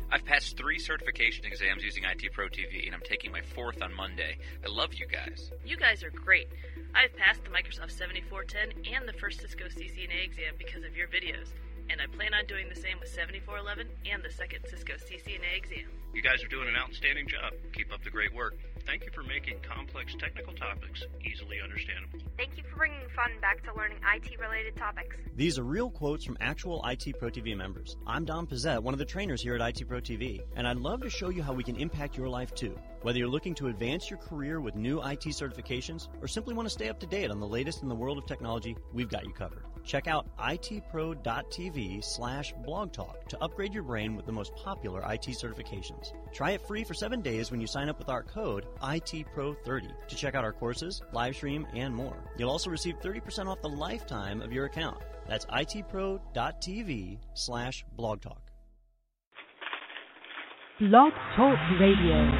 I've passed 3 certification exams using IT Pro TV, and I'm taking my 4th on Monday. I love you guys. You guys are great. I've passed the Microsoft 7410 and the first Cisco CCNA exam because of your videos, and I plan on doing the same with 7411 and the second Cisco CCNA exam. You guys are doing an outstanding job. Keep up the great work. Thank you for making complex technical topics easily understandable. Thank you for bringing fun back to learning IT-related topics. These are real quotes from actual IT Pro TV members. I'm Don Pizzette, one of the trainers here at IT Pro TV, and I'd love to show you how we can impact your life too. Whether you're looking to advance your career with new IT certifications or simply want to stay up to date on the latest in the world of technology, we've got you covered. Check out itpro.tv/blogtalk to upgrade your brain with the most popular IT certifications. Try it free for 7 days when you sign up with our code ITPro30 to check out our courses, live stream, and more. You'll also receive 30% off the lifetime of your account. That's itpro.tv/blogtalk. Blog Talk Radio.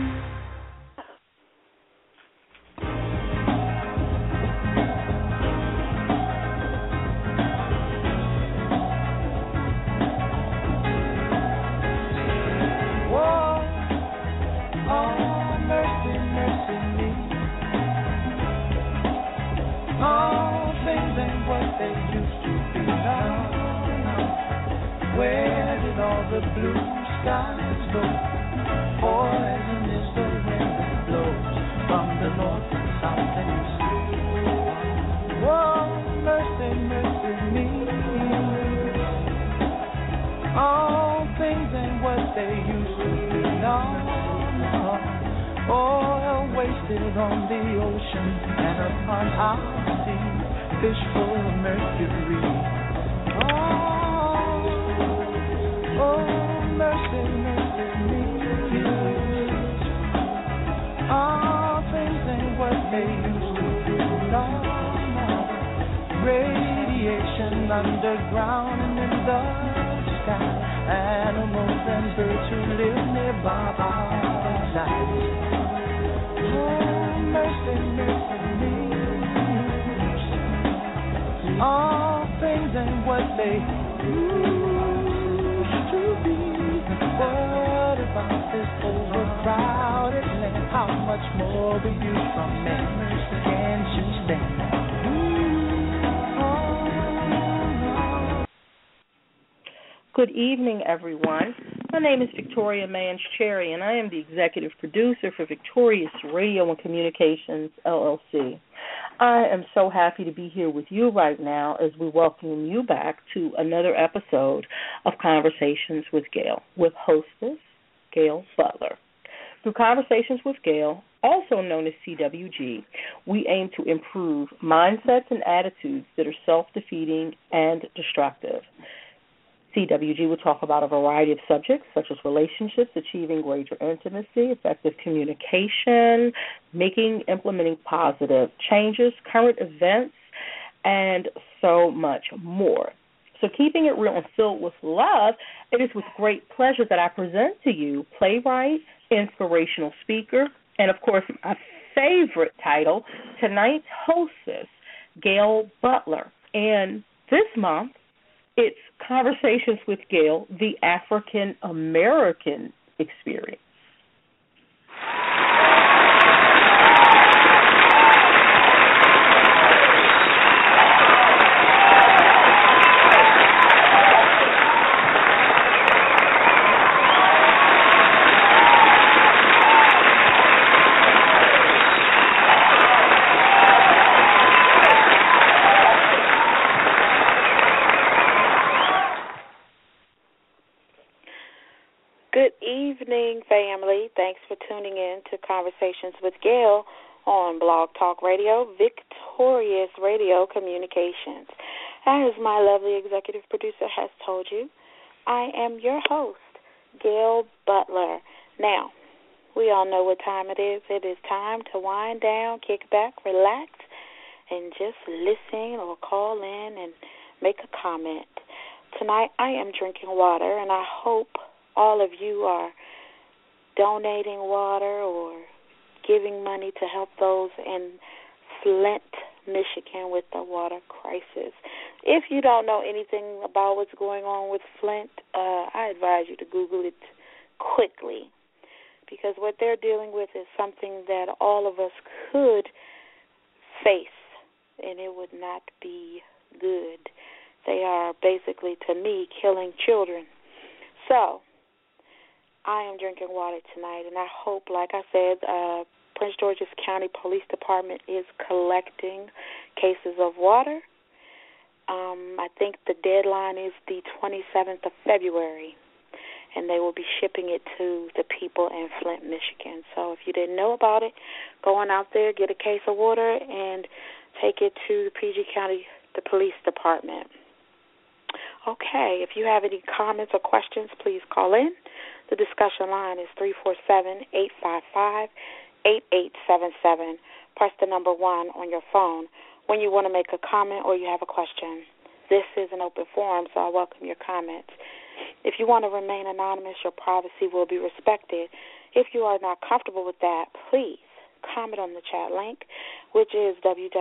The blue skies go, poison is the wind that blows from the north and south and east. Oh, mercy, mercy me. All things ain't what they used to be. No, no. Oil wasted on the ocean and upon our sea, fish full of mercury. Oh, mercy, mercy me. All things ain't what they used to be. No, no. Radiation underground and in the sky. Animals and birds who live nearby die. Oh, mercy, mercy me. All things ain't what they What about this overcrowded land? How much more will you from men? Can't you stand? Good evening, everyone. My name is Victoria Manch-Cherry, and I am the executive producer for Victorious Radio and Communications, LLC. I am so happy to be here with you right now as we welcome you back to another episode of Conversations with Gail, with hostess Gail Butler. Through Conversations with Gail, also known as CWG, we aim to improve mindsets and attitudes that are self-defeating and destructive. CWG will talk about a variety of subjects such as relationships, achieving greater intimacy, effective communication, implementing positive changes, current events, and so much more. So keeping it real and filled with love, it is with great pleasure that I present to you playwright, inspirational speaker, and, of course, my favorite title, tonight's hostess, Gail Butler. And this month, it's Conversations with Gail, the African American Experience. Evening, family. Thanks for tuning in to Conversations with Gail on Blog Talk Radio, Victorious Radio Communications. As my lovely executive producer has told you, I am your host, Gail Butler. Now, we all know what time it is. It is time to wind down, kick back, relax, and just listen or call in and make a comment. Tonight, I am drinking water, and I hope all of you are donating water or giving money to help those in Flint, Michigan with the water crisis. If you don't know anything about what's going on with Flint, I advise you to Google it quickly, because what they're dealing with is something that all of us could face, and it would not be good. They are basically, to me, killing children. So I am drinking water tonight, and I hope, like I said, Prince George's County Police Department is collecting cases of water. I think the deadline is the 27th of February, and they will be shipping it to the people in Flint, Michigan. So if you didn't know about it, go on out there, get a case of water, and take it to the PG County, the police department. Okay, if you have any comments or questions, please call in. The discussion line is 347-855-8877. Press the number 1 on your phone when you want to make a comment or you have a question. This is an open forum, so I welcome your comments. If you want to remain anonymous, your privacy will be respected. If you are not comfortable with that, please comment on the chat link, which is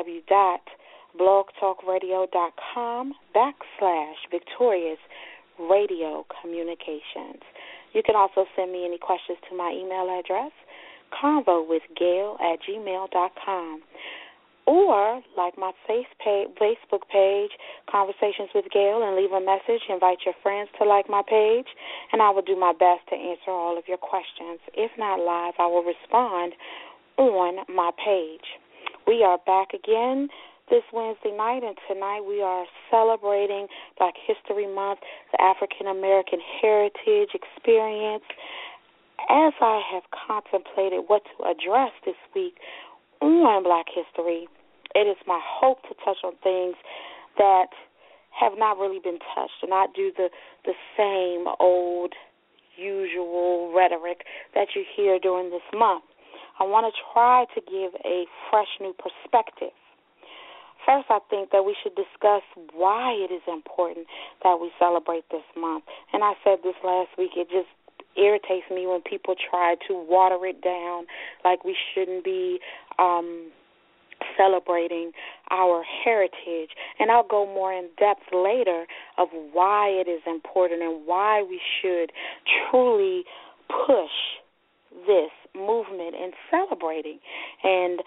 www.blogtalkradio.com/VictoriousRadioCommunications. You can also send me any questions to my email address, convowithgail@gmail.com. Or, like my Facebook page, Conversations with Gail, and leave a message. Invite your friends to like my page, and I will do my best to answer all of your questions. If not live, I will respond on my page. We are back again this Wednesday night, and tonight we are celebrating Black History Month, the African American Heritage Experience. As I have contemplated what to address this week on Black History, it is my hope to touch on things that have not really been touched and not do the same old usual rhetoric that you hear during this month. I want to try to give a fresh new perspective. First, I think that we should discuss why it is important that we celebrate this month. And I said this last week, it just irritates me when people try to water it down like we shouldn't be celebrating our heritage. And I'll go more in depth later of why it is important and why we should truly push this movement in celebrating. And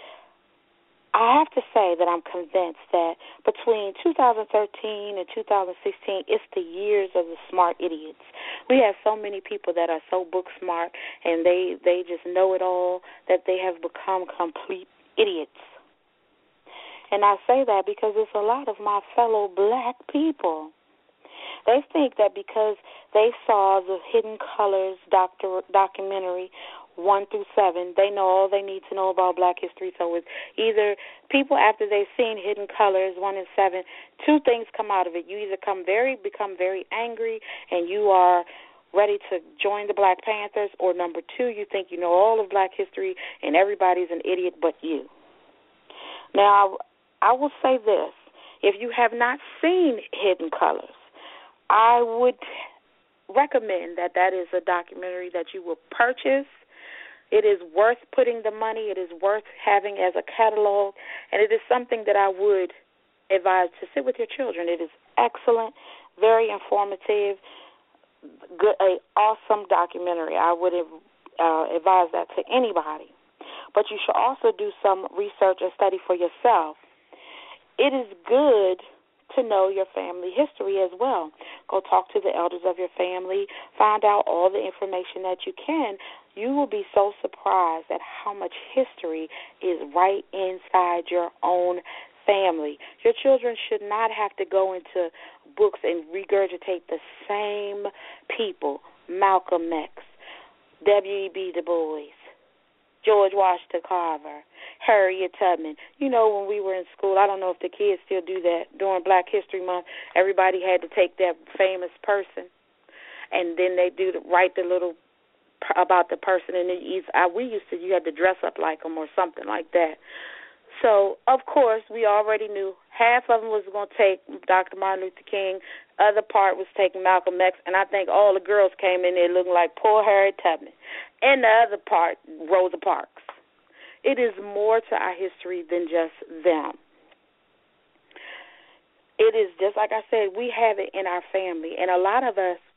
I have to say that I'm convinced that between 2013 and 2016, it's the years of the smart idiots. We have so many people that are so book smart and they just know it all that they have become complete idiots. And I say that because it's a lot of my fellow black people. They think that because they saw the Hidden Colors documentary 1 through 7, they know all they need to know about Black history. So it's either people, after they've seen Hidden Colors 1 and 7, two things come out of it. You either become very angry and you are ready to join the Black Panthers, or number 2, you think you know all of Black history and everybody's an idiot but you. Now, I will say this. If you have not seen Hidden Colors, I would recommend that is a documentary that you will purchase. It is worth putting the money. It is worth having as a catalog, and it is something that I would advise to sit with your children. It is excellent, very informative, good, an awesome documentary. I would advise that to anybody. But you should also do some research and study for yourself. It is good to know your family history as well. Go talk to the elders of your family. Find out all the information that you can. You will be so surprised at how much history is right inside your own family. Your children should not have to go into books and regurgitate the same people. Malcolm X, W.E.B. Du Bois, George Washington Carver, Harriet Tubman. You know, when we were in school, I don't know if the kids still do that, during Black History Month, everybody had to take that famous person, and then they write the little about the person, and you had to dress up like them or something like that. So, of course, we already knew half of them was going to take Dr. Martin Luther King, other part was taking Malcolm X, and I think all the girls came in there looking like poor Harriet Tubman, and the other part, Rosa Parks. It is more to our history than just them. It is just like I said, we have it in our family, and a lot of us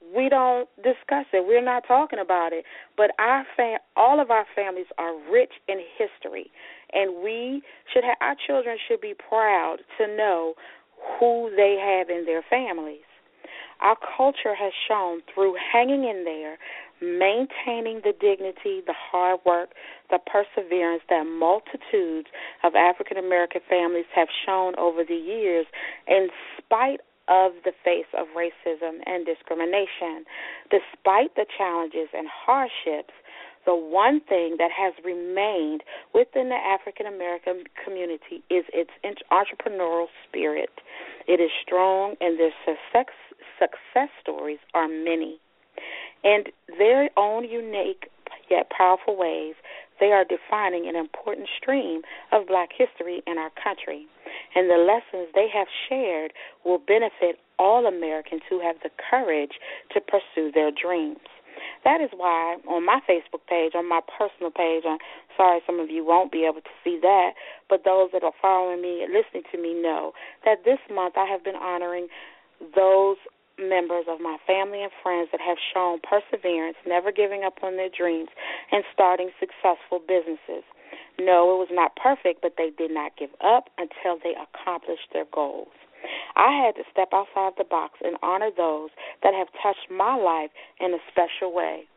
we don't discuss it. We're not talking about it. But all of our families are rich in history, and our children should be proud to know who they have in their families. Our culture has shown through hanging in there, maintaining the dignity, the hard work, the perseverance that multitudes of African American families have shown over the years, in spite of the face of racism and discrimination. Despite the challenges and hardships, the one thing that has remained within the African American community is its entrepreneurial spirit. It is strong, and their success stories are many. In their own unique yet powerful ways, they are defining an important stream of Black history in our country. And the lessons they have shared will benefit all Americans who have the courage to pursue their dreams. That is why on my Facebook page, on my personal page, I'm sorry some of you won't be able to see that, but those that are following me and listening to me know that this month I have been honoring those members of my family and friends that have shown perseverance, never giving up on their dreams, and starting successful businesses. No, it was not perfect, but they did not give up until they accomplished their goals. I had to step outside the box and honor those that have touched my life in a special way.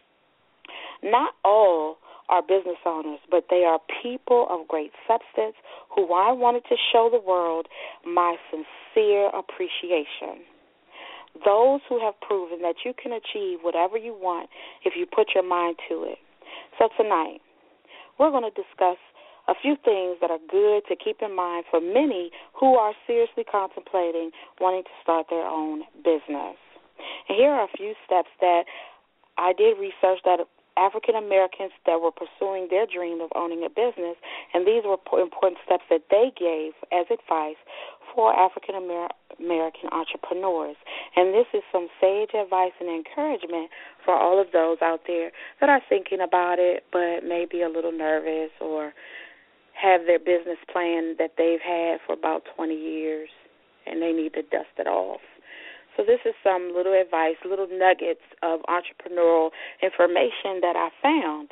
Not all are business owners, but they are people of great substance who I wanted to show the world my sincere appreciation. Those who have proven that you can achieve whatever you want if you put your mind to it. So tonight, we're going to discuss a few things that are good to keep in mind for many who are seriously contemplating wanting to start their own business. And here are a few steps that I did research that African Americans that were pursuing their dream of owning a business, and these were important steps that they gave as advice for African American entrepreneurs. And this is some sage advice and encouragement for all of those out there that are thinking about it but may be a little nervous or have their business plan that they've had for about 20 years and they need to dust it off. So this is some little advice, little nuggets of entrepreneurial information that I found.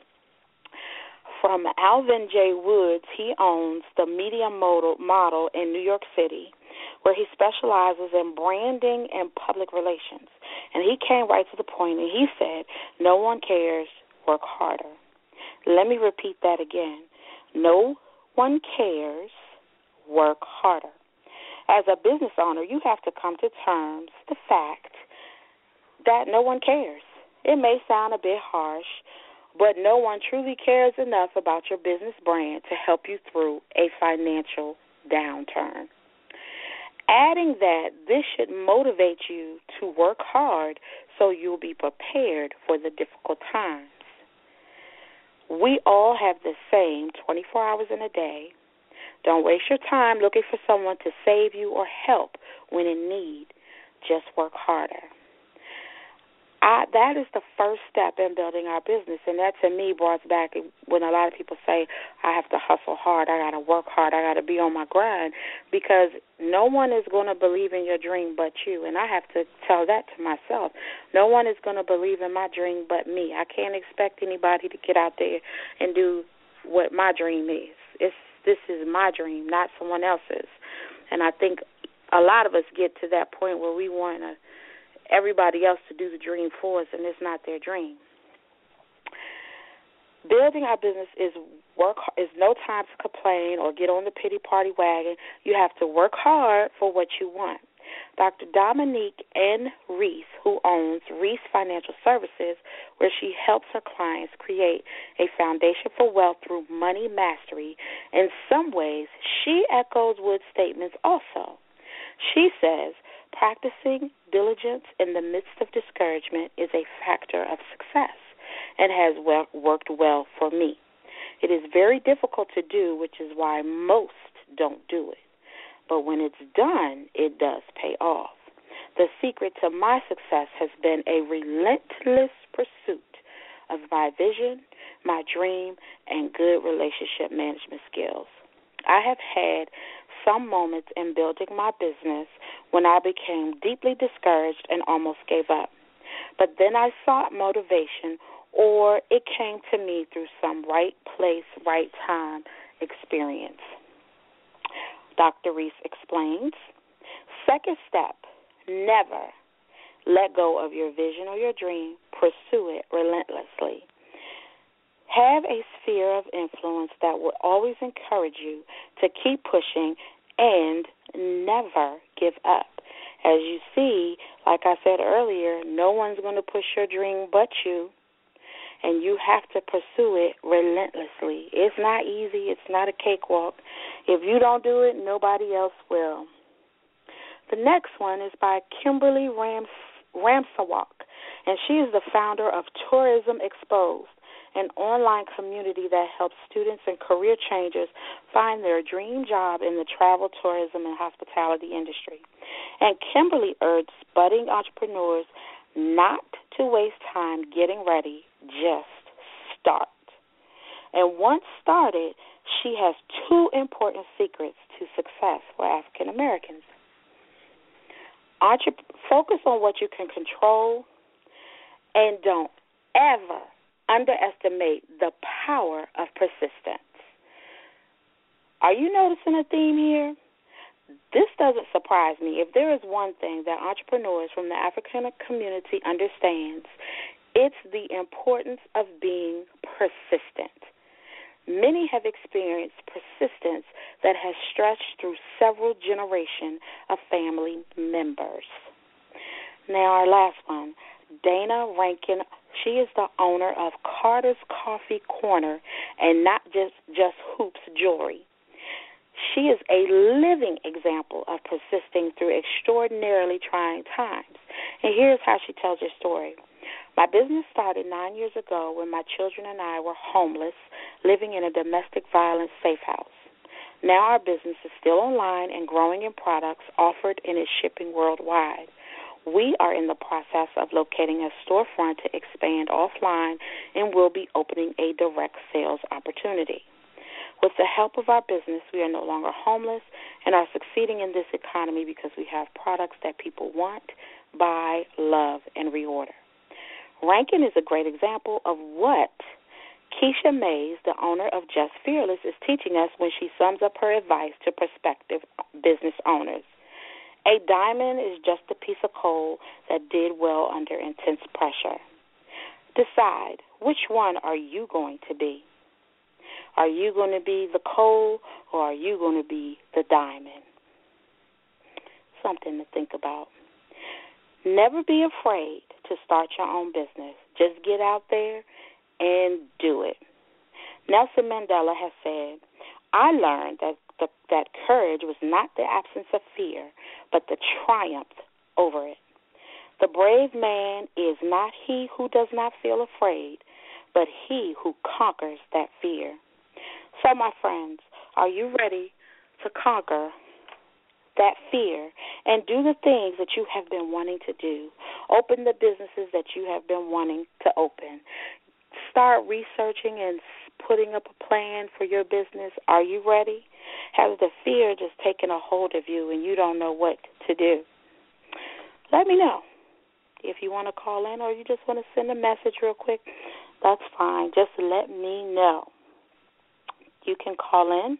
From Alvin J. Woods, he owns the Media Model in New York City, where he specializes in branding and public relations. And he came right to the point, and he said, no one cares, work harder. Let me repeat that again. No one cares, work harder. As a business owner, you have to come to terms with the fact that no one cares. It may sound a bit harsh, but no one truly cares enough about your business brand to help you through a financial downturn. Adding that, this should motivate you to work hard so you'll be prepared for the difficult times. We all have the same 24 hours in a day. Don't waste your time looking for someone to save you or help when in need. Just work harder. That is the first step in building our business, and that to me brought back when a lot of people say, I have to hustle hard, I got to work hard, I got to be on my grind, because no one is going to believe in your dream but you, and I have to tell that to myself. No one is going to believe in my dream but me. I can't expect anybody to get out there and do what my dream is. This is my dream, not someone else's. And I think a lot of us get to that point where we want everybody else to do the dream for us, and it's not their dream. Building our business is no time to complain or get on the pity party wagon. You have to work hard for what you want. Dr. Dominique N. Reese, who owns Reese Financial Services, where she helps her clients create a foundation for wealth through money mastery, in some ways she echoes Wood's statements also. She says, practicing diligence in the midst of discouragement is a factor of success and has worked well for me. It is very difficult to do, which is why most don't do it. But when it's done, it does pay off. The secret to my success has been a relentless pursuit of my vision, my dream, and good relationship management skills. I have had some moments in building my business when I became deeply discouraged and almost gave up. But then I sought motivation, or it came to me through some right place, right time experience. Dr. Reese explains, second step, never let go of your vision or your dream. Pursue it relentlessly. Have a sphere of influence that will always encourage you to keep pushing and never give up. As you see, like I said earlier, no one's going to push your dream but you, and you have to pursue it relentlessly. It's not easy. It's not a cakewalk. If you don't do it, nobody else will. The next one is by Kimberly Ramsawak, and she is the founder of Tourism Exposed, an online community that helps students and career changers find their dream job in the travel, tourism, and hospitality industry. And Kimberly urges budding entrepreneurs not to waste time getting ready, just start. And once started, she has 2 important secrets to success for African Americans. Focus on what you can control, and don't ever underestimate the power of persistence. Are you noticing a theme here? This doesn't surprise me. If there is one thing that entrepreneurs from the African community understands, it's the importance of being persistent. Many have experienced persistence that has stretched through several generations of family members. Now, our last one, Dana Rankin. She is the owner of Carter's Coffee Corner and not just Hoops Jewelry. She is a living example of persisting through extraordinarily trying times. And here's how she tells her story. My business started 9 years ago when my children and I were homeless, living in a domestic violence safe house. Now our business is still online and growing in products offered and is shipping worldwide. We are in the process of locating a storefront to expand offline and will be opening a direct sales opportunity. With the help of our business, we are no longer homeless and are succeeding in this economy because we have products that people want, buy, love, and reorder. Rankin is a great example of what Keisha Mays, the owner of Just Fearless, is teaching us when she sums up her advice to prospective business owners. A diamond is just a piece of coal that did well under intense pressure. Decide, which one are you going to be? Are you going to be the coal or are you going to be the diamond? Something to think about. Never be afraid to start your own business. Just get out there and do it. Nelson Mandela has said, I learned that courage was not the absence of fear, but the triumph over it. The brave man is not he who does not feel afraid, but he who conquers that fear. So, my friends, are you ready to conquer that fear and do the things that you have been wanting to do? Open the businesses that you have been wanting to open. Start researching and putting up a plan for your business. Are you ready? Has the fear just taken a hold of you and you don't know what to do? Let me know. If you want to call in or you just want to send a message real quick, that's fine. Just let me know. You can call in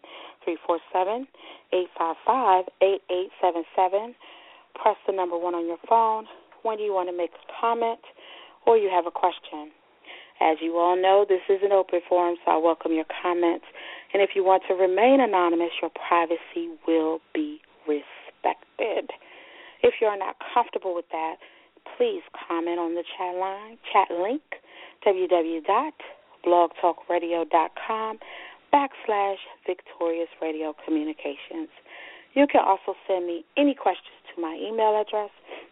347-855-8877. Press the number 1 on your phone when you want to make a comment or you have a question. As you all know, this is an open forum, so I welcome your comments. And if you want to remain anonymous, your privacy will be respected. If you're not comfortable with that, please comment on the chat link, www.blogtalkradio.com/Victorious Radio Communications. You can also send me any questions to my email address,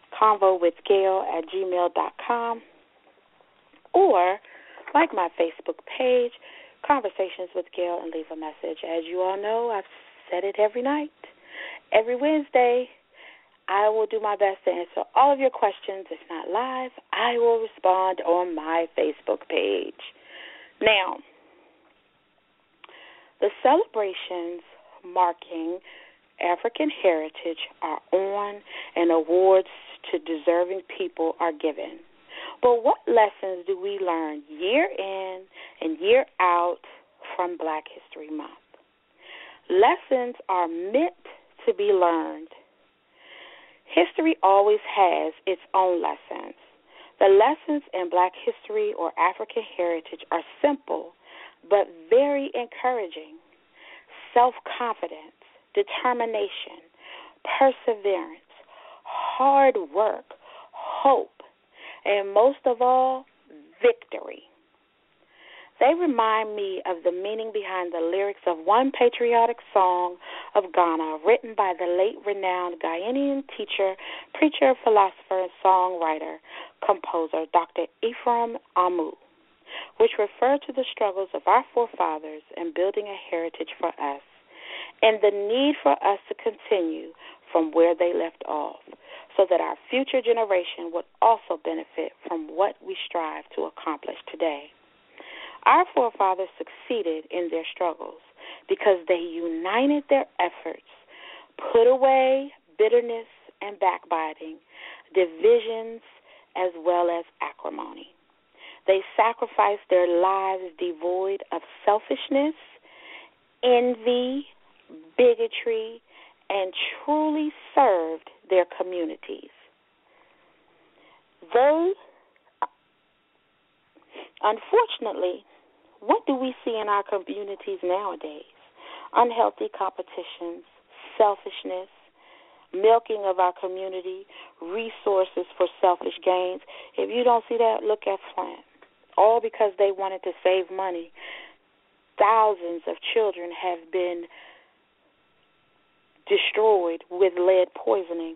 convowithgail@gmail.com, or like my Facebook page, Conversations with Gail, and leave a message. As you all know, I've said it every night. Every Wednesday, I will do my best to answer all of your questions. If not live, I will respond on my Facebook page. Now, the celebrations marking African heritage are on and awards to deserving people are given. But what lessons do we learn year in and year out from Black History Month? Lessons are meant to be learned. History always has its own lessons. The lessons in Black history or African heritage are simple but very encouraging. Self-confidence, determination, perseverance, hard work, hope, and most of all, victory. They remind me of the meaning behind the lyrics of one patriotic song of Ghana written by the late renowned Ghanaian teacher, preacher, philosopher, and songwriter, composer Dr. Ephraim Amu, which referred to the struggles of our forefathers in building a heritage for us and the need for us to continue from where they left off so that our future generation would also benefit from what we strive to accomplish today. Our forefathers succeeded in their struggles because they united their efforts, put away bitterness and backbiting, divisions, as well as acrimony. They sacrificed their lives devoid of selfishness, envy, bigotry, and truly served their communities. Unfortunately, what do we see in our communities nowadays? Unhealthy competitions, selfishness, milking of our community, resources for selfish gains. If you don't see that, look at Flint. All because they wanted to save money. Thousands of children have been destroyed with lead poisoning.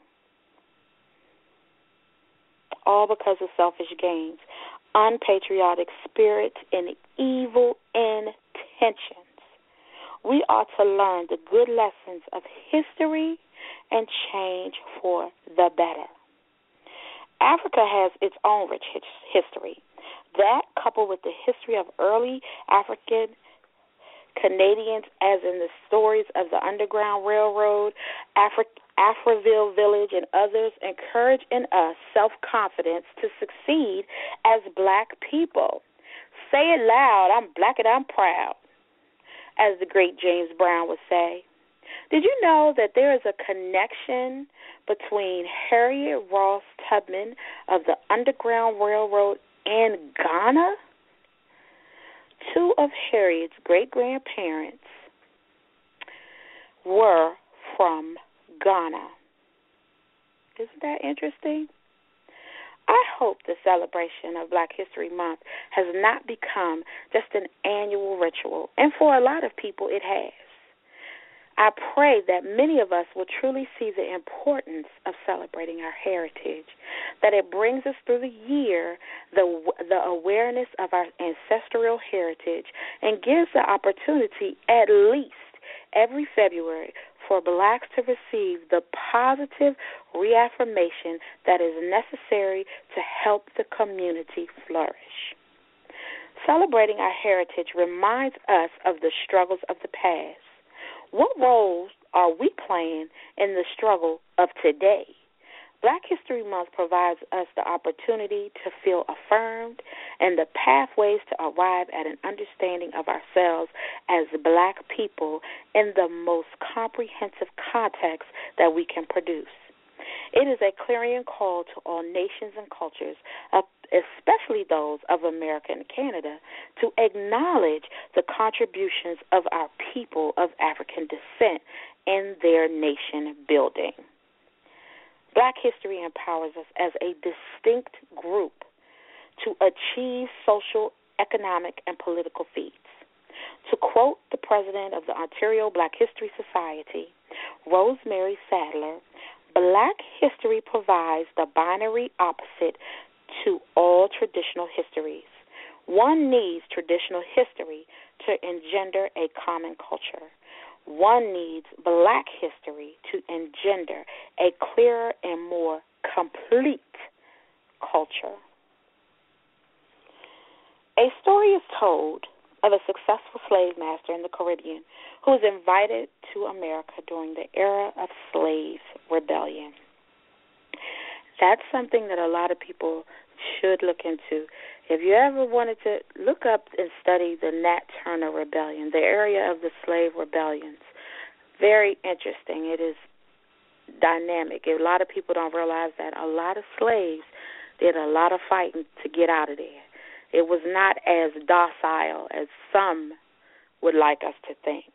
All because of selfish gains, unpatriotic spirit, and evil intentions. We ought to learn the good lessons of history and change for the better. Africa has its own rich history. That, coupled with the history of early African Canadians, as in the stories of the Underground Railroad, Afriville Village, and others, encourage in us self-confidence to succeed as Black people. Say it loud, I'm Black and I'm proud, as the great James Brown would say. Did you know that there is a connection between Harriet Ross Tubman of the Underground Railroad and Ghana? Two of Harriet's great-grandparents were from Ghana. Isn't that interesting? I hope the celebration of Black History Month has not become just an annual ritual, and for a lot of people it has. I pray that many of us will truly see the importance of celebrating our heritage, that it brings us through the year the awareness of our ancestral heritage and gives the opportunity at least every February for Blacks to receive the positive reaffirmation that is necessary to help the community flourish. Celebrating our heritage reminds us of the struggles of the past. What roles are we playing in the struggle of today? Black History Month provides us the opportunity to feel affirmed and the pathways to arrive at an understanding of ourselves as Black people in the most comprehensive context that we can produce. It is a clarion call to all nations and cultures, especially those of America and Canada, to acknowledge the contributions of our people of African descent in their nation building. Black history empowers us as a distinct group to achieve social, economic, and political feats. To quote the president of the Ontario Black History Society, Rosemary Sadler, Black history provides the binary opposite to all traditional histories. One needs traditional history to engender a common culture. One needs Black history to engender a clearer and more complete culture. A story is told of a successful slave master in the Caribbean who is invited to America during the era of slave rebellion. That's something that a lot of people should look into. If you ever wanted to look up and study the Nat Turner Rebellion, the area of the slave rebellions, very interesting. It is dynamic. A lot of people don't realize that a lot of slaves did a lot of fighting to get out of there. It was not as docile as some would like us to think.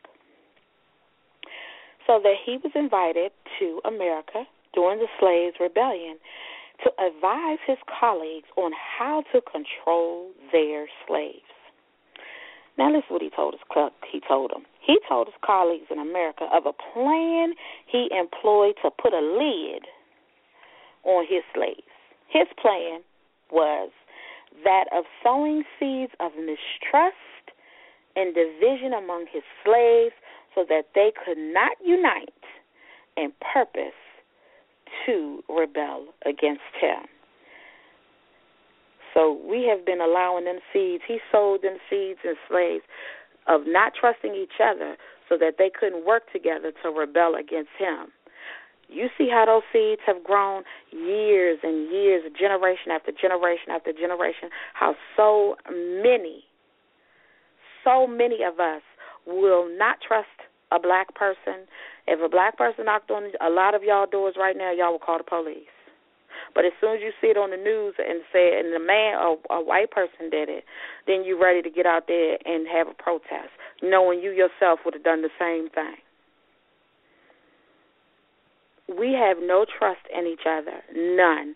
So that he was invited to America during the slaves' rebellion to advise his colleagues on how to control their slaves. Now listen what he told them. He told his colleagues in America of a plan he employed to put a lid on his slaves. His plan was that of sowing seeds of mistrust and division among his slaves so that they could not unite in purpose to rebel against him. So we have been allowing them seeds. He sowed them seeds and slaves of not trusting each other so that they couldn't work together to rebel against him. You see how those seeds have grown years and years, generation after generation after generation, how so many of us will not trust a black person. If a black person knocked on a lot of y'all doors right now, y'all will call the police. But as soon as you see it on the news and say, and the man or a white person did it, then you're ready to get out there and have a protest, knowing you yourself would have done the same thing. We have no trust in each other, none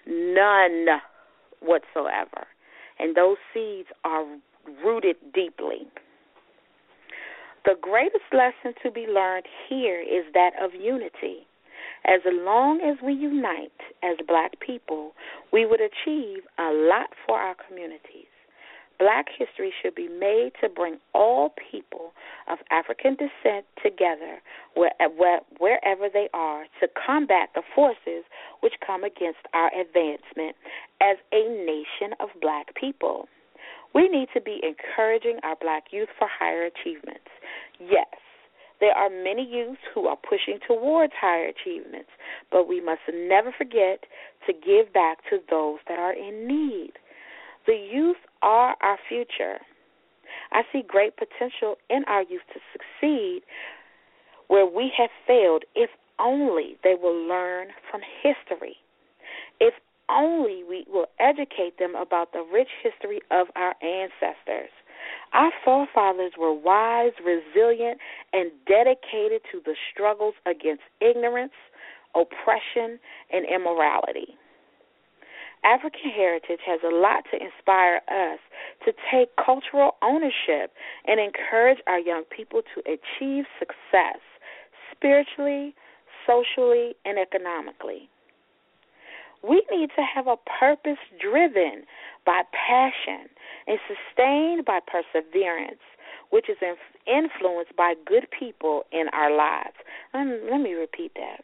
whatsoever. And those seeds are rooted deeply. The greatest lesson to be learned here is that of unity. As long as we unite as black people, we would achieve a lot for our communities. Black history should be made to bring all people of African descent together wherever they are to combat the forces which come against our advancement as a nation of black people. We need to be encouraging our black youth for higher achievements. Yes, there are many youth who are pushing towards higher achievements, but we must never forget to give back to those that are in need. The youth are our future. I see great potential in our youth to succeed where we have failed, if only they will learn from history. If only we will educate them about the rich history of our ancestors. Our forefathers were wise, resilient, and dedicated to the struggles against ignorance, oppression, and immorality. African heritage has a lot to inspire us to take cultural ownership and encourage our young people to achieve success spiritually, socially, and economically. We need to have a purpose driven by passion and sustained by perseverance, which is influenced by good people in our lives. Let me repeat that.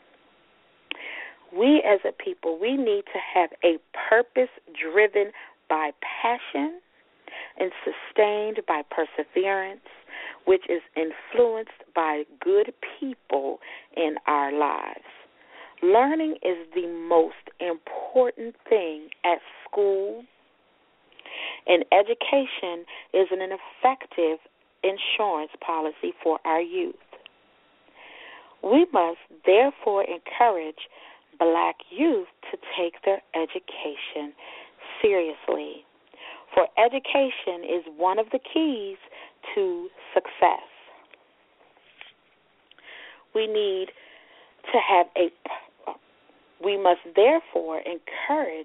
We as a people, we need to have a purpose driven by passion and sustained by perseverance, which is influenced by good people in our lives. Learning is the most important thing at school, and education is an effective insurance policy for our youth. We must therefore encourage black youth to take their education seriously, for education is one of the keys to success. We must therefore encourage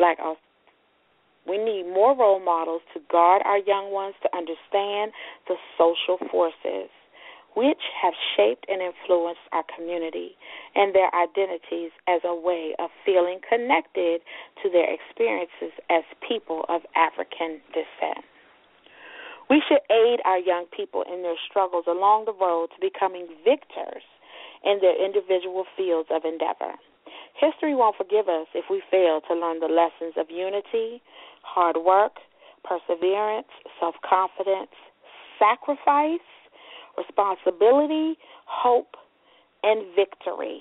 we need more role models to guard our young ones to understand the social forces which have shaped and influenced our community and their identities as a way of feeling connected to their experiences as people of African descent. We should aid our young people in their struggles along the road to becoming victors in their individual fields of endeavor. History won't forgive us if we fail to learn the lessons of unity, hard work, perseverance, self-confidence, sacrifice, responsibility, hope, and victory.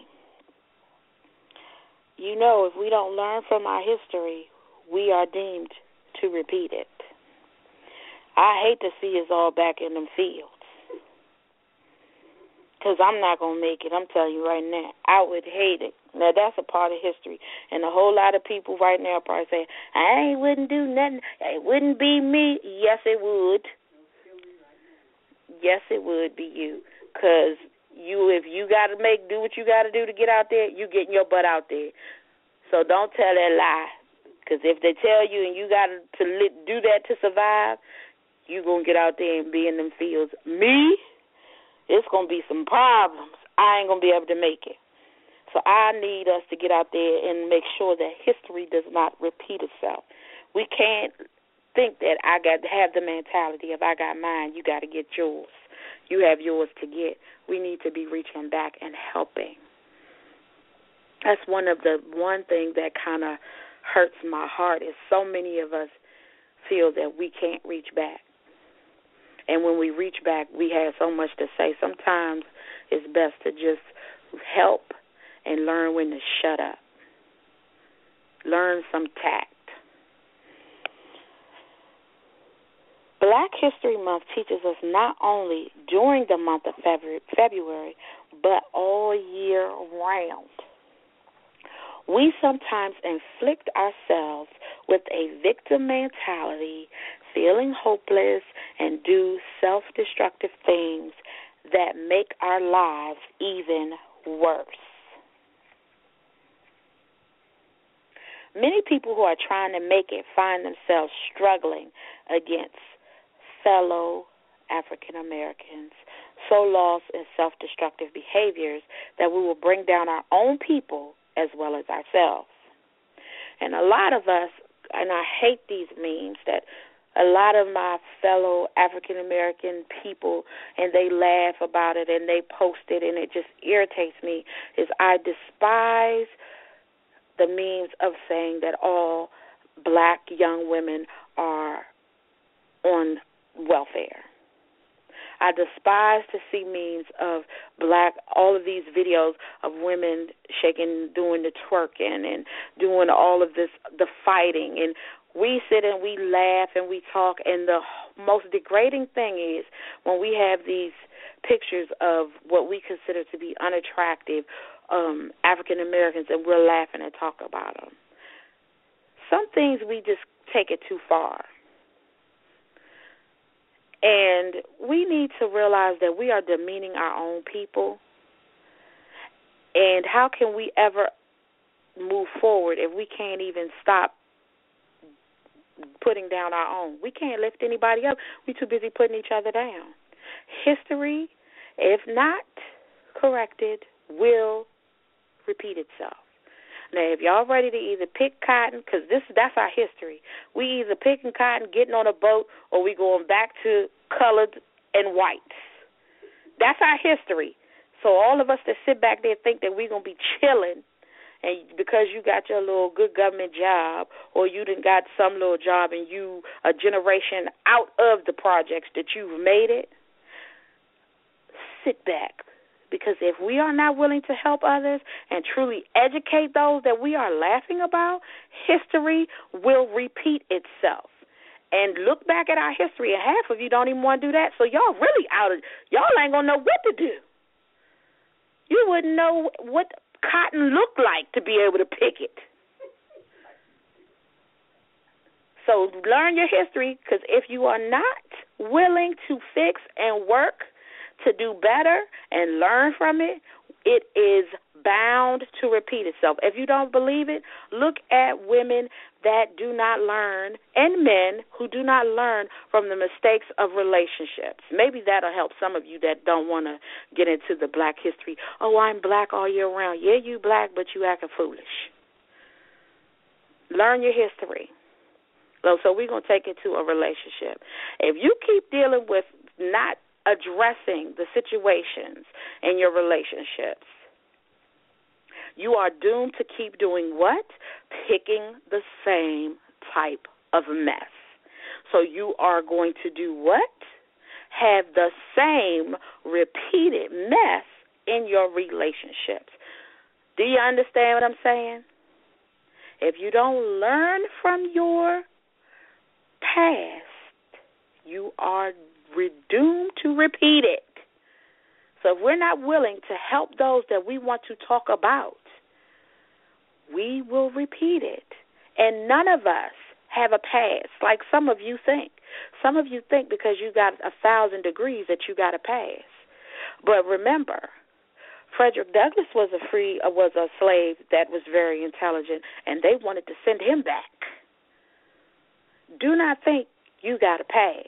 You know, if we don't learn from our history, we are deemed to repeat it. I hate to see us all back in them fields, because I'm not going to make it. I'm telling you right now, I would hate it. Now, that's a part of history, and a whole lot of people right now probably say, I wouldn't do nothing. It wouldn't be me. Yes, it would. Yes, it would be you, because if you got to do what you got to do to get out there, you getting your butt out there. So don't tell that lie, because if they tell you and you got to do that to survive, you going to get out there and be in them fields. Me, it's going to be some problems. I ain't going to be able to make it. So I need us to get out there and make sure that history does not repeat itself. We can't think that I got to have the mentality, if I got mine, you got to get yours. You have yours to get. We need to be reaching back and helping. That's one thing that kind of hurts my heart is so many of us feel that we can't reach back. And when we reach back, we have so much to say. Sometimes it's best to just help and learn when to shut up. Learn some tact. Black History Month teaches us not only during the month of February, but all year round. We sometimes inflict ourselves with a victim mentality, feeling hopeless, and do self-destructive things that make our lives even worse. Many people who are trying to make it find themselves struggling against fellow African Americans, so lost in self-destructive behaviors that we will bring down our own people as well as ourselves. And a lot of us, and I hate these memes, that a lot of my fellow African American people, and they laugh about it and they post it, and it just irritates me, is I despise the memes of saying that all black young women are on welfare. I despise to see memes of all of these videos of women shaking, doing the twerking and doing all of this, the fighting. And we sit and we laugh and we talk, and the most degrading thing is when we have these pictures of what we consider to be unattractive African Americans, and we're laughing and talk about them. Some things we just take it too far. And we need to realize that we are demeaning our own people. And how can we ever move forward if we can't even stop putting down our own? We can't lift anybody up. We're too busy putting each other down. History, if not corrected, will repeat itself. Now, if y'all ready to either pick cotton, because that's our history. We either picking cotton, getting on a boat, or we going back to colored and whites. That's our history. So all of us that sit back there think that we're going to be chilling, and because you got your little good government job, or you done got some little job and you a generation out of the projects that you've made it, sit back. Because if we are not willing to help others and truly educate those that we are laughing about, history will repeat itself. And look back at our history, and half of you don't even want to do that, so y'all really y'all ain't going to know what to do. You wouldn't know what cotton looked like to be able to pick it. So learn your history, because if you are not willing to fix and work to do better and learn from it, it is bound to repeat itself. If you don't believe it, look at women that do not learn, and men who do not learn from the mistakes of relationships. Maybe that'll help some of you that don't want to get into the black history. Oh, I'm black all year round. Yeah, you black, but you acting foolish. Learn your history. So we're going to take it to a relationship. If you keep dealing with not addressing the situations in your relationships, you are doomed to keep doing what? Picking the same type of mess. So you are going to do what? have the same repeated mess in your relationships. Do you understand what I'm saying? If you don't learn from your past, you are doomed to repeat it. So if we're not willing to help those that we want to talk about, we will repeat it. And none of us have a past like some of you think. Some of you think because you got 1,000 degrees that you got a pass. But remember, Frederick Douglass was a slave that was very intelligent, and they wanted to send him back. Do not think you got a pass.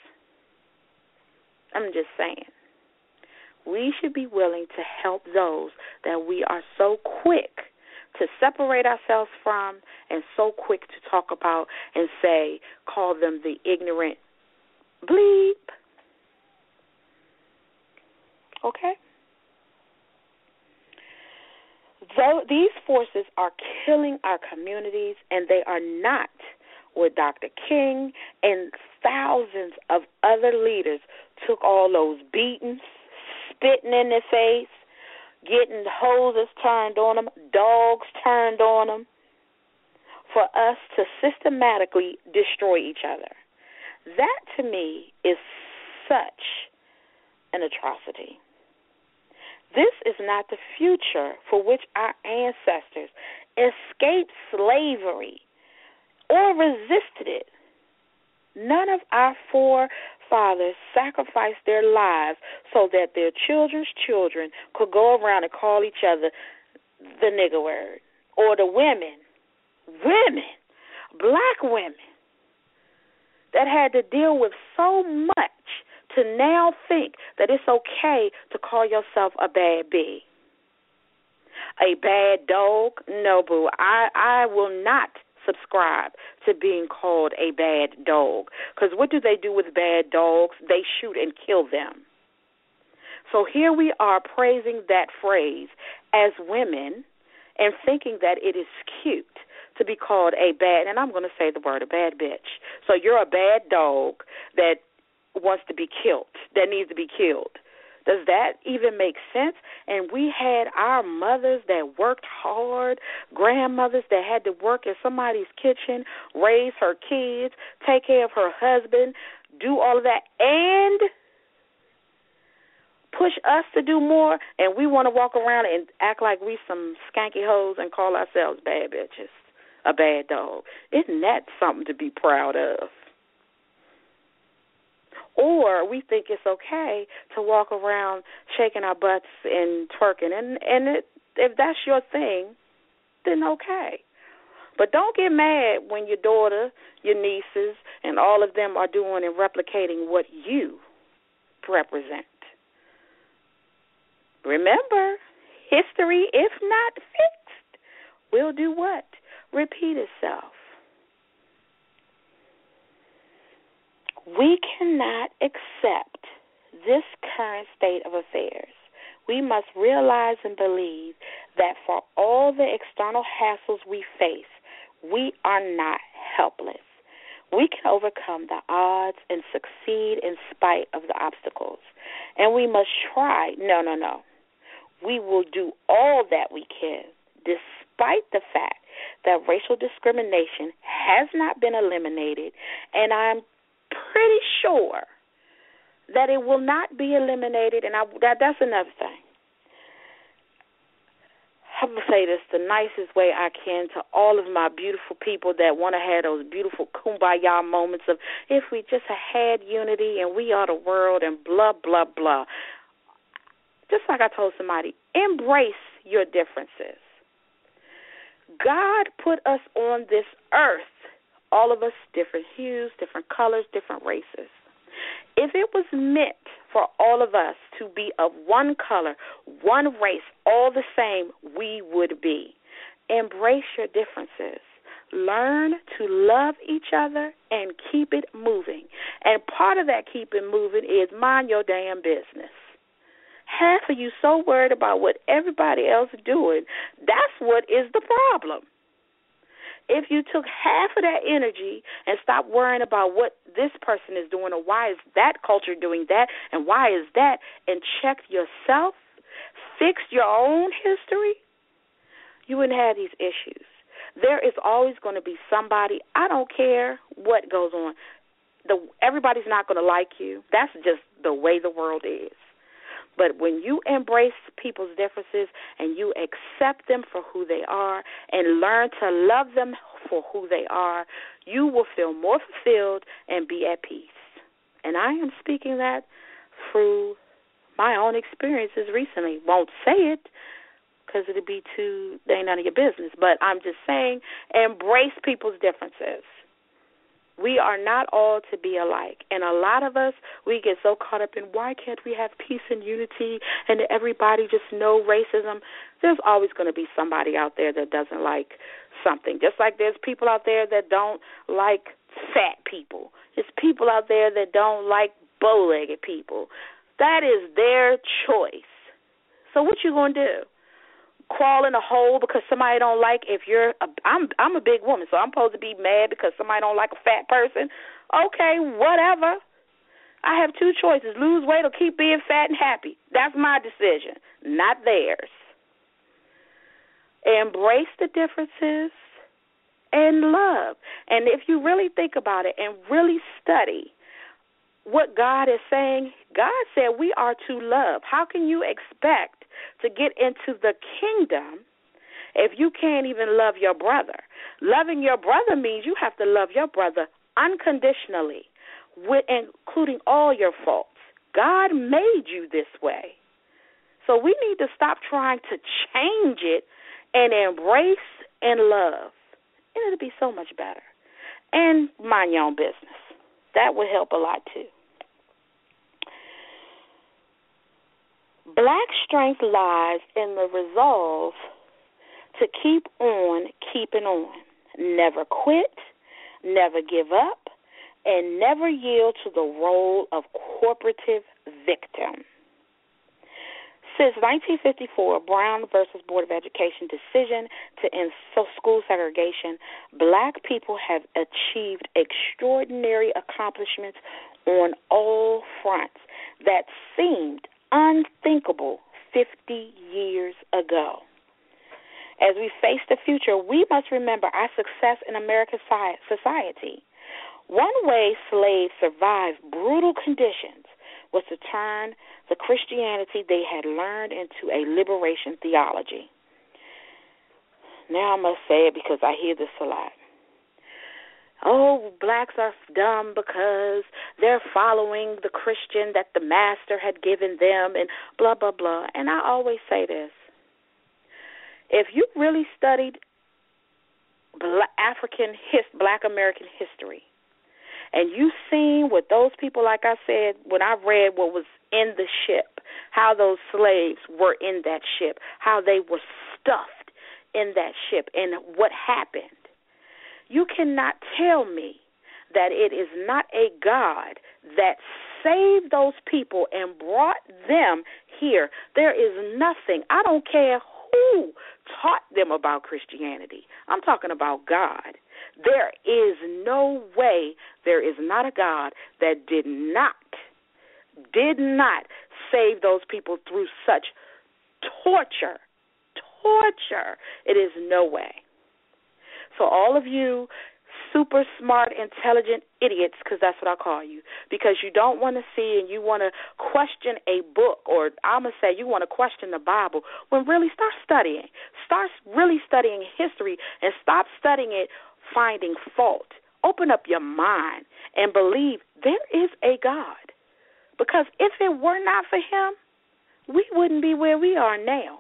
I'm just saying. We should be willing to help those that we are so quick to separate ourselves from and so quick to talk about and say, call them the ignorant bleep. Okay? Though these forces are killing our communities, and they are not what Dr. King and thousands of other leaders took all those beatings, spitting in their face, getting hoses turned on them, dogs turned on them, for us to systematically destroy each other. That, to me, is such an atrocity. This is not the future for which our ancestors escaped slavery or resisted it. None of our forefathers sacrificed their lives so that their children's children could go around and call each other the nigger word. Or the women, black women, that had to deal with so much to now think that it's okay to call yourself a bad bee. A bad dog? No, boo. I will not subscribe to being called a bad dog. Because what do they do with bad dogs? They shoot and kill them. So here we are praising that phrase as women and thinking that it is cute to be called a bad, and I'm going to say the word, a bad bitch. So you're a bad dog that wants to be killed, that needs to be killed. Does that even make sense? And we had our mothers that worked hard, grandmothers that had to work in somebody's kitchen, raise her kids, take care of her husband, do all of that, and push us to do more, and we want to walk around and act like we some skanky hoes and call ourselves bad bitches, a bad dog. Isn't that something to be proud of? Or we think it's okay to walk around shaking our butts and twerking. And if that's your thing, then okay. But don't get mad when your daughter, your nieces, and all of them are doing and replicating what you represent. Remember, history, if not fixed, will do what? Repeat itself. We cannot accept this current state of affairs. We must realize and believe that for all the external hassles we face, we are not helpless. We can overcome the odds and succeed in spite of the obstacles. And we must try. No. We will do all that we can, despite the fact that racial discrimination has not been eliminated, and I'm pretty sure that it will not be eliminated, and that's another thing. I'm going to say this the nicest way I can to all of my beautiful people that want to have those beautiful kumbaya moments of if we just had unity and we are the world and blah, blah, blah. Just like I told somebody, embrace your differences. God put us on this earth, all of us different hues, different colors, different races. If it was meant for all of us to be of one color, one race, all the same, we would be. Embrace your differences. Learn to love each other and keep it moving. And part of that keep it moving is mind your damn business. Half of you so worried about what everybody else is doing, that's what is the problem. If you took half of that energy and stopped worrying about what this person is doing or why is that culture doing that and why is that, and checked yourself, fixed your own history, you wouldn't have these issues. There is always going to be somebody, I don't care what goes on. Everybody's not going to like you. That's just the way the world is. But when you embrace people's differences and you accept them for who they are and learn to love them for who they are, you will feel more fulfilled and be at peace. And I am speaking that through my own experiences recently. Won't say it because it'll be they ain't none of your business. But I'm just saying, embrace people's differences. We are not all to be alike. And a lot of us, we get so caught up in why can't we have peace and unity and everybody just know racism. There's always going to be somebody out there that doesn't like something. Just like there's people out there that don't like fat people. There's people out there that don't like bow-legged people. That is their choice. So what you going to do? Crawl in a hole because somebody don't like I'm a big woman, so I'm supposed to be mad because somebody don't like a fat person? Okay, whatever. I have two choices, lose weight or keep being fat and happy. That's my decision, not theirs. Embrace the differences and love. And if you really think about it and really study what God is saying, God said we are to love. How can you expect to get into the kingdom if you can't even love your brother? Loving your brother means you have to love your brother unconditionally, including all your faults. God made you this way. So we need to stop trying to change it and embrace and love. And it'll be so much better. And mind your own business. That would help a lot too. Black strength lies in the resolve to keep on keeping on, never quit, never give up, and never yield to the role of corporative victim. Since 1954, Brown versus Board of Education decision to end school segregation, black people have achieved extraordinary accomplishments on all fronts that seemed unthinkable 50 years ago. As we face the future, we must remember our success in American society. One way slaves survived brutal conditions was to turn the Christianity they had learned into a liberation theology. Now I must say it because I hear this a lot. Oh, blacks are dumb because they're following the Christian that the master had given them and blah, blah, blah. And I always say this. If you really studied Black American history and you seen what those people, like I said, when I read what was in the ship, how those slaves were in that ship, how they were stuffed in that ship and what happened, you cannot tell me that it is not a God that saved those people and brought them here. There is nothing. I don't care who taught them about Christianity. I'm talking about God. There is no way there is not a God that did not save those people through such torture. It is no way. So all of you super smart, intelligent idiots, because that's what I call you, because you don't want to see and you want to question a book, or I'm going to say you want to question the Bible, when really start studying. Start really studying history and stop studying it finding fault. Open up your mind and believe there is a God. Because if it were not for him, we wouldn't be where we are now.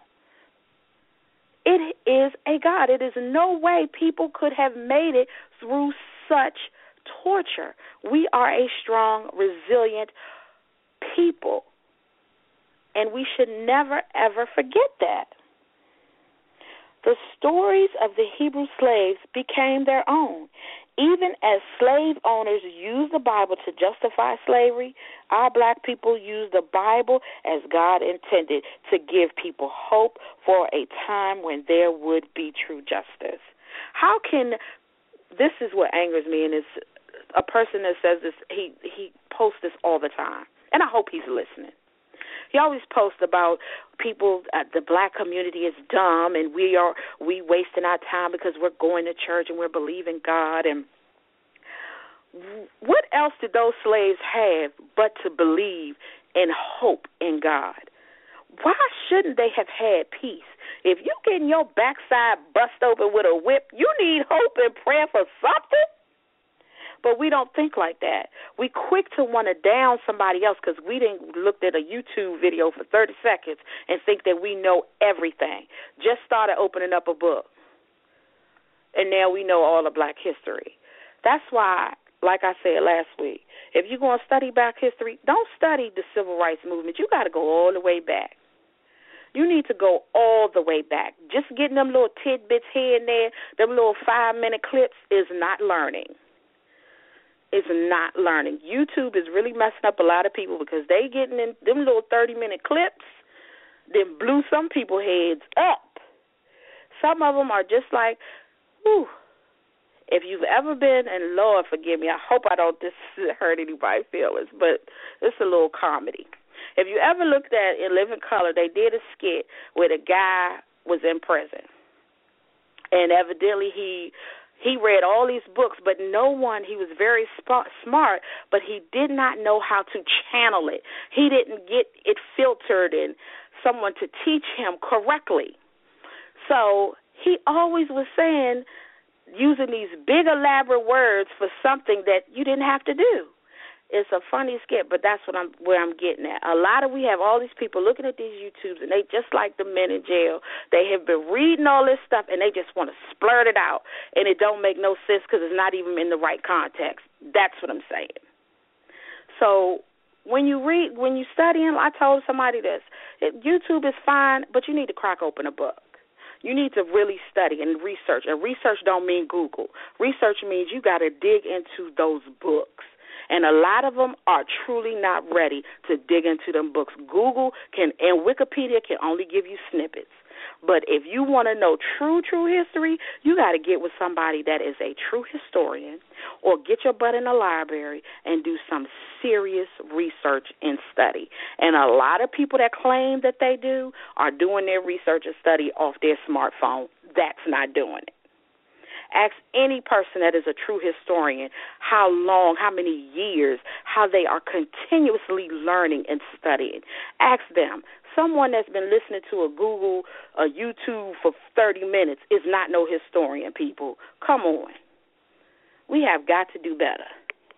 It is a God. It is no way people could have made it through such torture. We are a strong, resilient people, and we should never, ever forget that. The stories of the Hebrew slaves became their own. Even as slave owners used the Bible to justify slavery, our black people used the Bible as God intended to give people hope for a time when there would be true justice. How can, this is what angers me, and it's a person that says this, he posts this all the time, and I hope he's listening. He always posts about people, the black community is dumb, and we wasting our time because we're going to church and we're believing God. And what else did those slaves have but to believe and hope in God? Why shouldn't they have had peace? If you're getting your backside bust open with a whip, you need hope and prayer for something. But we don't think like that. We quick to want to down somebody else because we didn't look at a YouTube video for 30 seconds and think that we know everything. Just started opening up a book, and now we know all of black history. That's why, like I said last week, if you're going to study black history, don't study the civil rights movement. You got to go all the way back. You need to go all the way back. Just getting them little tidbits here and there, them little 5-minute clips is not learning. It's not learning. YouTube is really messing up a lot of people because they getting in them little 30-minute clips, then blew some people's heads up. Some of them are just like, whew. If you've ever been, and Lord forgive me, I hope I don't hurt anybody's feelings, but it's a little comedy. If you ever looked at In Living Color, they did a skit where the guy was in prison, and evidently he read all these books, but he was very smart, but he did not know how to channel it. He didn't get it filtered and someone to teach him correctly. So he always was saying, using these big elaborate words for something that you didn't have to do. It's a funny skit, but that's where I'm getting at. We have all these people looking at these YouTubes, and they just like the men in jail. They have been reading all this stuff, and they just want to splurt it out, and it don't make no sense because it's not even in the right context. That's what I'm saying. So when you studying, I told somebody this, YouTube is fine, but you need to crack open a book. You need to really study and research, and research don't mean Google. Research means you got to dig into those books. And a lot of them are truly not ready to dig into them books. Google and Wikipedia can only give you snippets. But if you want to know true history, you got to get with somebody that is a true historian, or get your butt in the library and do some serious research and study. And a lot of people that claim that they do are doing their research and study off their smartphone. That's not doing it. Ask any person that is a true historian how long, how many years, how they are continuously learning and studying. Ask them. Someone that's been listening to a YouTube for 30 minutes is not no historian, people. Come on. We have got to do better.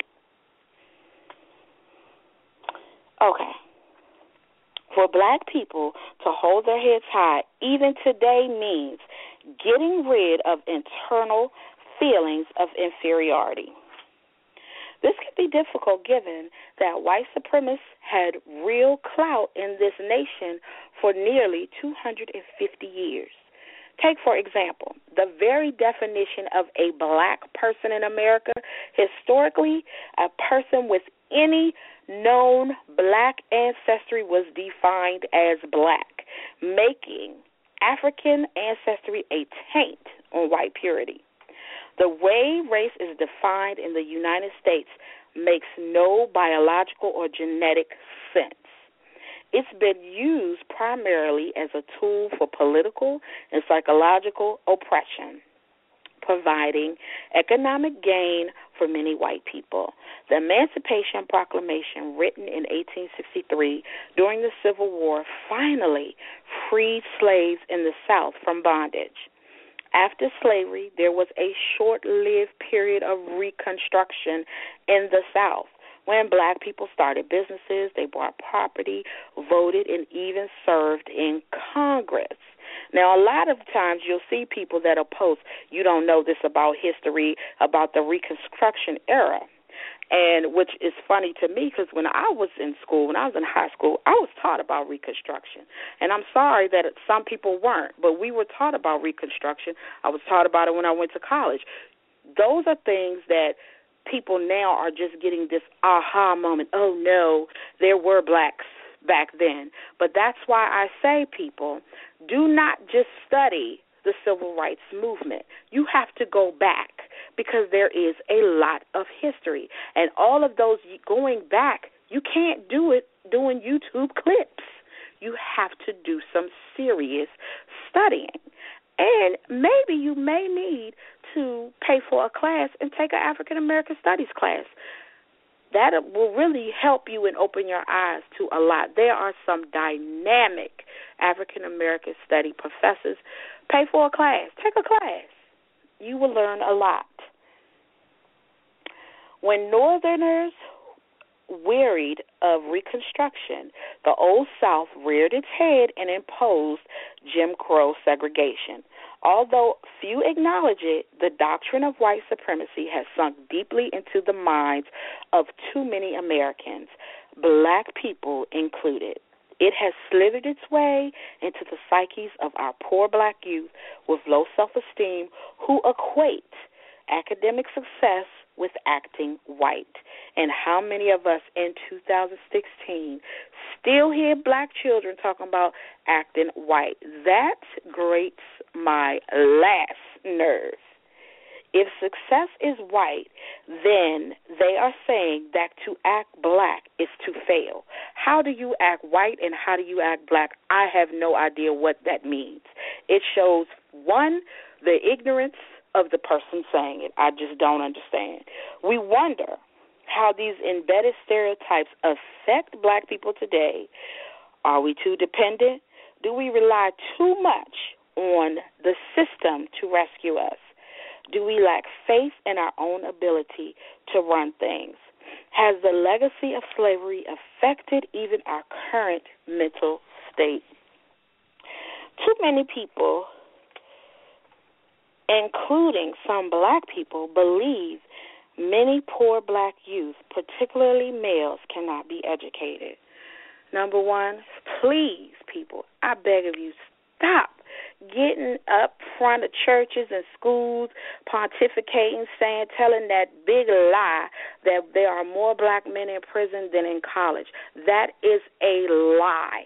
Okay. For black people to hold their heads high, even today, means getting rid of internal feelings of inferiority. This can be difficult given that white supremacists had real clout in this nation for nearly 250 years. Take, for example, the very definition of a black person in America. Historically, a person with any known black ancestry was defined as black, making African ancestry a taint on white purity. The way race is defined in the United States makes no biological or genetic sense. It's been used primarily as a tool for political and psychological oppression, providing economic gain for many white people. The Emancipation Proclamation, written in 1863 during the Civil War, finally freed slaves in the South from bondage. After slavery, there was a short-lived period of Reconstruction in the South when black people started businesses, they bought property, voted, and even served in Congress. Now, a lot of times you'll see people that oppose, you don't know this about history, about the Reconstruction era. And which is funny to me because when I was in school, when I was in high school, I was taught about Reconstruction. And I'm sorry that some people weren't, but we were taught about Reconstruction. I was taught about it when I went to college. Those are things that people now are just getting this aha moment. Oh, no, there were blacks back then. But that's why I say, people, do not just study the civil rights movement. You have to go back because there is a lot of history. And all of those going back, you can't do it doing YouTube clips. You have to do some serious studying. And maybe you may need to pay for a class and take an African American Studies class. That will really help you and open your eyes to a lot. There are some dynamic African American study professors. Pay for a class. Take a class. You will learn a lot. When Northerners wearied of Reconstruction, the Old South reared its head and imposed Jim Crow segregation. Although few acknowledge it, the doctrine of white supremacy has sunk deeply into the minds of too many Americans, black people included. It has slithered its way into the psyches of our poor black youth with low self-esteem who equate academic success with acting white. And how many of us in 2016 still hear black children talking about acting white? That grates my last nerve. If success is white, then they are saying that to act black is to fail. How do you act white and how do you act black? I have no idea what that means. It shows, one, the ignorance of the person saying it. I just don't understand. We wonder how these embedded stereotypes affect black people today. Are we too dependent? Do we rely too much on the system to rescue us? Do we lack faith in our own ability to run things? Has the legacy of slavery affected even our current mental state? Too many people, including some black people, believe many poor black youth, particularly males, cannot be educated. Number one, please, people, I beg of you, stop getting up front of churches and schools, pontificating, telling that big lie that there are more black men in prison than in college. That is a lie.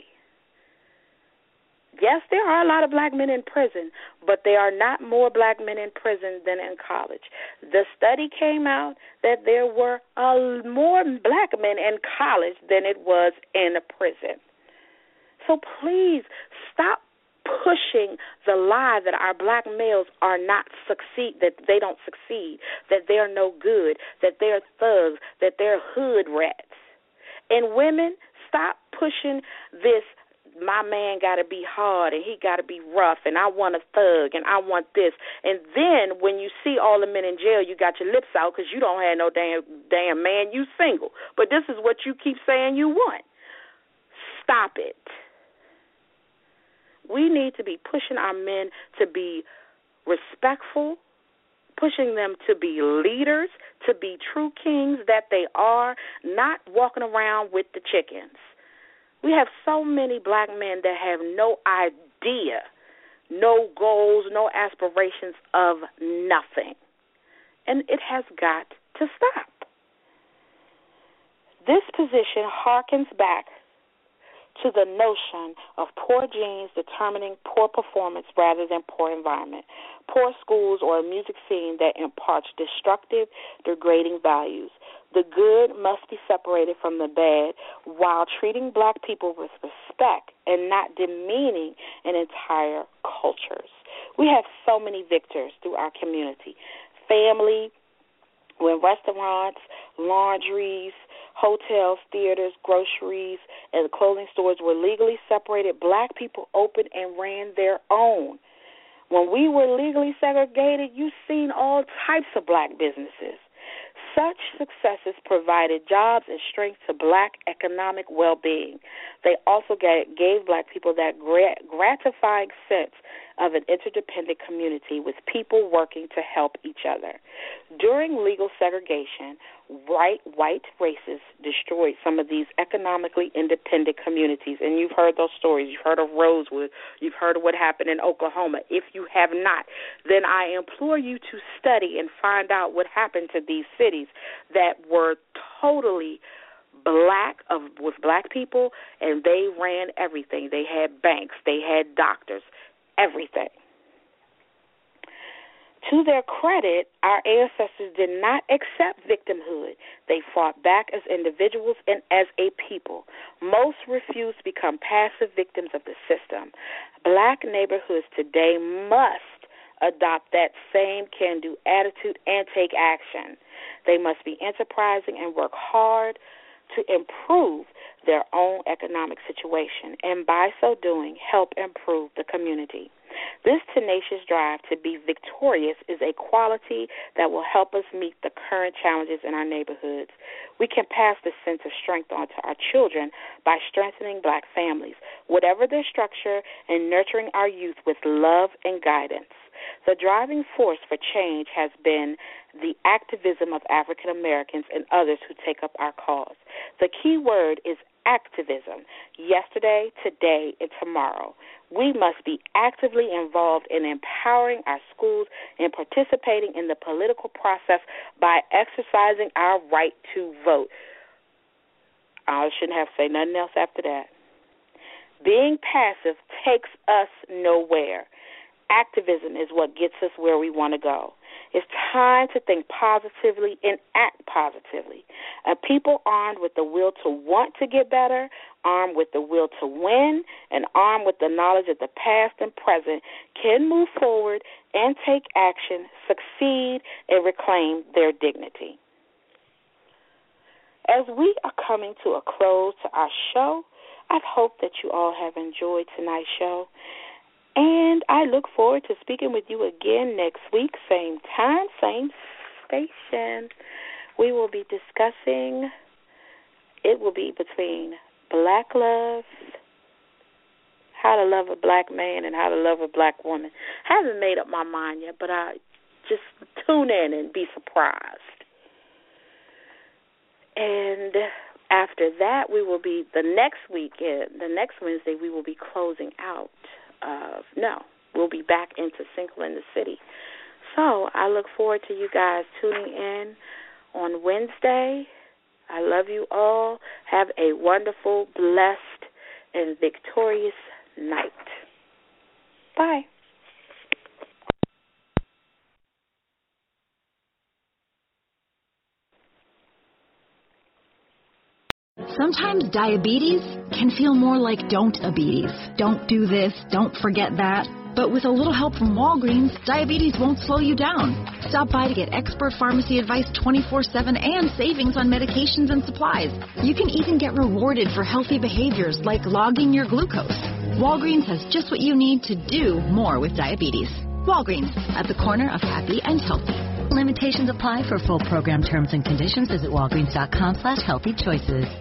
Yes, there are a lot of black men in prison, but there are not more black men in prison than in college. The study came out that there were more black men in college than it was in a prison. So please stop pushing the lie that our black males are not succeed, that they don't succeed, that they're no good, that they're thugs, that they're hood rats. And women, stop pushing this, my man got to be hard and he got to be rough and I want a thug and I want this. And then when you see all the men in jail, you got your lips out because you don't have no damn man, you single. But this is what you keep saying you want. Stop it. We need to be pushing our men to be respectful, pushing them to be leaders, to be true kings that they are, not walking around with the chickens. We have so many black men that have no idea, no goals, no aspirations of nothing. And it has got to stop. This position harkens back to the notion of poor genes determining poor performance rather than poor environment, poor schools, or a music scene that imparts destructive, degrading values. The good must be separated from the bad while treating black people with respect and not demeaning an entire cultures. We have so many victors through our community. Family, when restaurants, laundries, hotels, theaters, groceries, and clothing stores were legally separated, black people opened and ran their own. When we were legally segregated, you've seen all types of black businesses. Such successes provided jobs and strength to black economic well-being. They also gave black people that gratifying sense of an interdependent community with people working to help each other. During legal segregation, white races destroyed some of these economically independent communities, and you've heard those stories. You've heard of Rosewood. You've heard of what happened in Oklahoma. If you have not, then I implore you to study and find out what happened to these cities that were totally with black people, and they ran everything. They had banks. They had doctors, everything. To their credit, our ancestors did not accept victimhood. They fought back as individuals and as a people. Most refused to become passive victims of the system. Black neighborhoods today must adopt that same can-do attitude and take action. They must be enterprising and work hard to improve their own economic situation, and by so doing, help improve the community. This tenacious drive to be victorious is a quality that will help us meet the current challenges in our neighborhoods. We can pass this sense of strength on to our children by strengthening Black families, whatever their structure, and nurturing our youth with love and guidance. The driving force for change has been the activism of African Americans and others who take up our cause. The key word is activism, yesterday, today, and tomorrow. We must be actively involved in empowering our schools and participating in the political process by exercising our right to vote. I shouldn't have to say nothing else after that. Being passive takes us nowhere. Activism is what gets us where we want to go. It's time to think positively and act positively. A people armed with the will to want to get better, armed with the will to win, and armed with the knowledge of the past and present can move forward and take action, succeed, and reclaim their dignity. As we are coming to a close to our show, I hope that you all have enjoyed tonight's show. And I look forward to speaking with you again next week, same time, same station. We will be discussing, it will be between Black love, how to love a Black man, and how to love a Black woman. I haven't made up my mind yet, but I just tune in and be surprised. And after that, we will be, the next Wednesday, we will be closing out. We'll be back into Single in the City. So I look forward to you guys tuning in on Wednesday. I love you all. Have a wonderful, blessed, and victorious night. Bye. Sometimes diabetes can feel more like don't-abetes. Don't do this, don't forget that. But with a little help from Walgreens, diabetes won't slow you down. Stop by to get expert pharmacy advice 24/7 and savings on medications and supplies. You can even get rewarded for healthy behaviors like logging your glucose. Walgreens has just what you need to do more with diabetes. Walgreens, at the corner of happy and healthy. Limitations apply. For full program terms and conditions, visit walgreens.com/healthychoices.